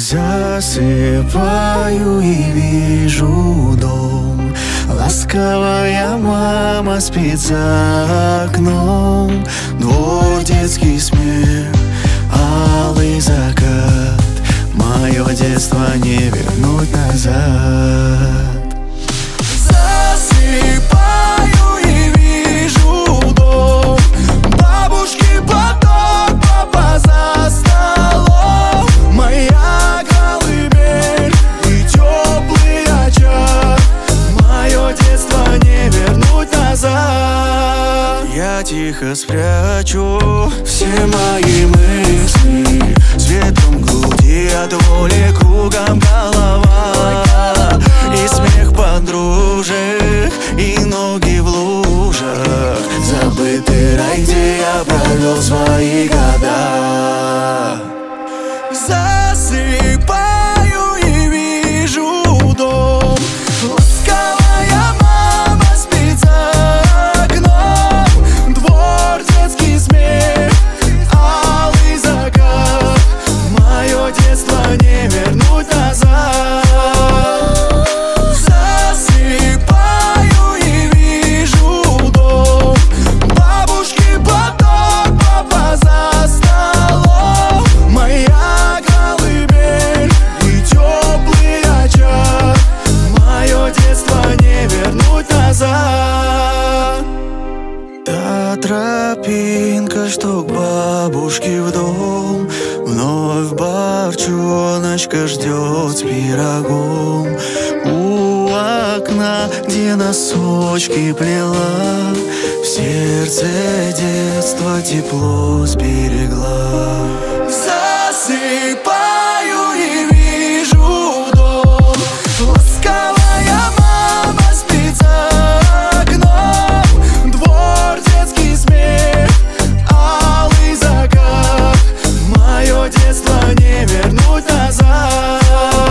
Засыпаю и вижу дом. Ласковая мама спит за окном. Двор, детский смех, алый закат. Мое детство не вернуть назад. Засыпаю и вижу дом. Бабушки поток, папа за столом. Моя колыбель и теплый очаг. Мое детство не вернуть назад. Я тихо спрячу все мои мысли. Светом груди от воли кругом голова. И смех подружек, и ноги в лужах. Забытый рай, где я провел свои года. Засыпаю и вижу дом. Ласковая мама спит за окном. Двор, детский смех, алый закат. Мое детство не вернуть назад. Засыпаю и вижу дом. Бабушки поток, папа за столом. Моя колыбель и теплый очаг. Мое детство не вернуть назад. Та тропинка, что к бабушке в дом. Вновь барчоночка ждет с пирогом. У окна, где носочки плела, в сердце детства тепло сберегла. Засыпаю и вижу дом. Ласковая мама спит за окном. Двор, детский смех, алый закат. Мое детство не вернуть назад.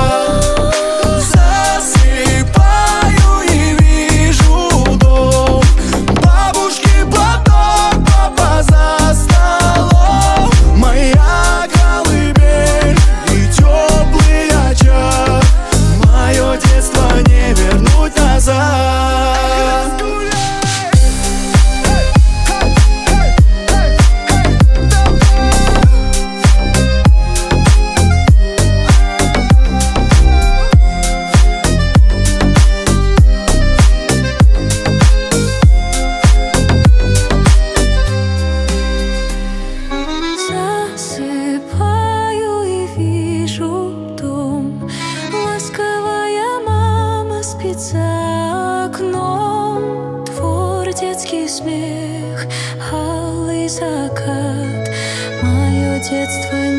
Засыпаю и вижу дом. Бабушки поток, папа за столом. Моя колыбель и теплый очаг. Мое детство не вернуть назад. Засыпаю и вижу дом. Ласковая мама спит за окном. Двор, детский смех, алый закат. Мое детство